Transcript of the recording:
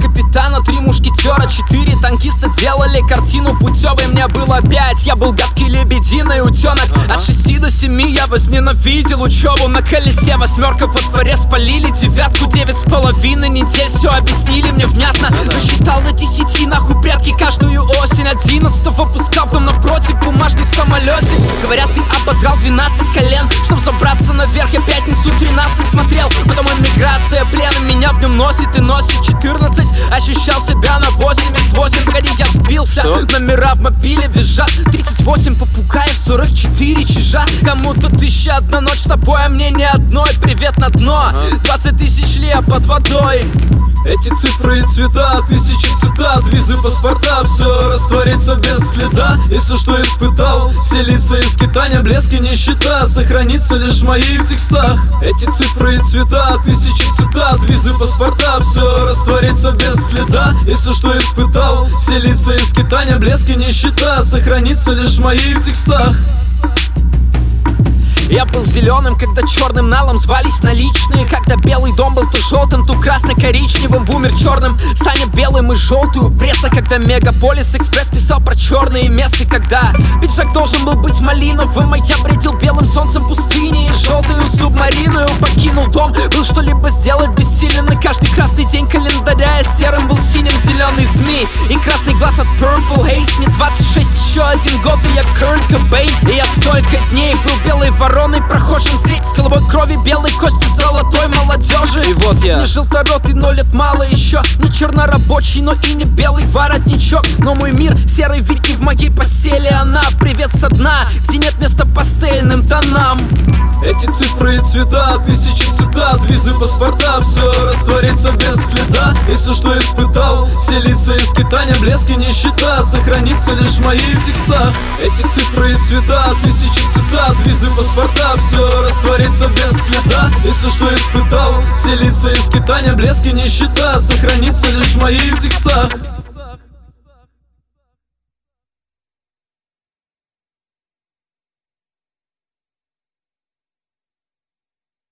капитана, 3 мушкетера, 4 танкиста делали картину путевой. Мне было 5, я был гадкий лебединый утенок. От 6 до 7 я возненавидел учебу. На колесе 8 во дворе спалили 9, 9,5 недель все объяснили мне внятно. Насчитал до 10 нахуй прятки каждую осень. 11-го пускал в дом напротив бумажный самолете. Говорят, ты ободрал 12 колен, чтоб забраться наверх, я пятницу 13 смотрел. Потом эмиграция, плен, меня в нем носит и носит 14. Ощущал себя на 88, погоди, я сбился. Номера в мобиле визжат, 38 попугаев, 44 чижа. Кому-то 1001 ночь с тобой, а мне ни одной. Привет на дно, 20 тысяч лет под водой. Эти цифры и цвета, 1000 цитат, визы, паспорта, все растворится без следа. И все, что испытал, все лица и скитания, блеск и нищета, сохранится лишь в моих текстах. Эти цифры и цвета, 1000 цитат, визы, паспорта, все растворится без следа. И все, что испытал, все лица и скитания, блеск и нищета, сохранится лишь в моих текстах. Я был зеленым, когда черным налом звались наличные. Когда белый дом был то желтым, то красно-коричневым. Бумер черным, Саня белым и желтую. Пресса, когда Мегаполис Экспресс писал про черные мессы. Когда пиджак должен был быть малиновым, а я бредил белым солнцем пустыни. И желтую субмарину покинул дом. Был что-либо сделать бессилен. И каждый красный день календаря я серым был синим. Зеленый змей и красный глаз от Purple Haze. Мне 26, еще 1 год, и я Курт Кобейн. И я столько дней был белой вороной, прохожим средь с голубой крови, белой кости, золотой молодежи. И вот я не желторотый, но лет мало еще. Не чернорабочий, но и не белый воротничок. Но мой мир серой вильки в моей постели. Она привет со дна, где нет места пастельным тонам. Эти цифры и цвета, 1000 цитат, визы, паспорта, все растворится без следа. И все, что испытал, все лица и скитания, блеск и нищета, сохранится лишь в моих текстах. Эти цифры и цвета, 1000 цитат, визы, паспорта, все растворится без следа. И все, что испытал, все лица и скитания, блеск и нищета, сохранится лишь в моих текстах.